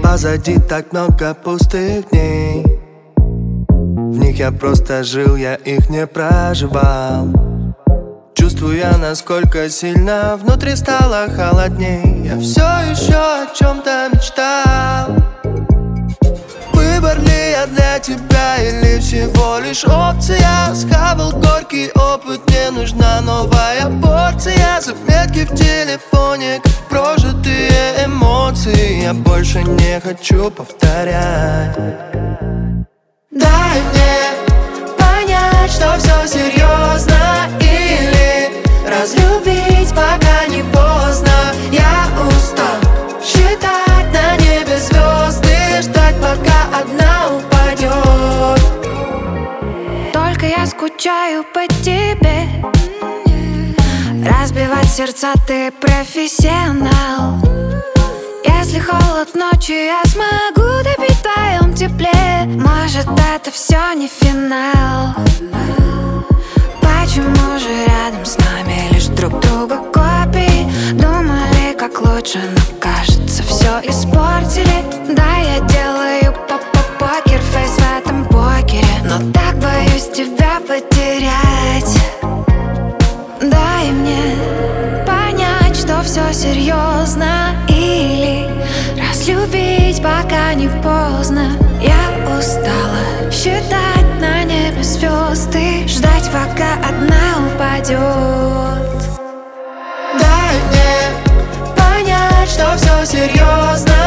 Позади так много пустых дней. В них я просто жил, я их не проживал. Чувствуя, насколько сильно внутри стало холодней. Я все еще о чем-то мечтал. Выбор ли я для тебя или всего лишь опция? Схавал горький опыт, мне нужна новая порция. Заметки в телефоне, как прожитые эмоции. Я больше не хочу повторять. Дай мне понять, что все серьезно, или разлюбить, пока не поздно. Я устал считать на небе звезды, ждать, пока одна упадет. Только я скучаю по тебе. Разбивать сердца ты профессионал. Если холод ночью, я смогу топить в твоем тепле. Может, это все не финал. Почему же рядом с нами лишь друг друга копии? Думали, как лучше, но кажется, все испортили. Да, я делаю покер-фейс в этом покере, но так боюсь тебя потерять. Дай мне понять, что все серьезно, или разлюбить, пока не поздно. Я устала считать на небе звезды, ждать, пока одна упадет. Дай мне понять, что все серьезно,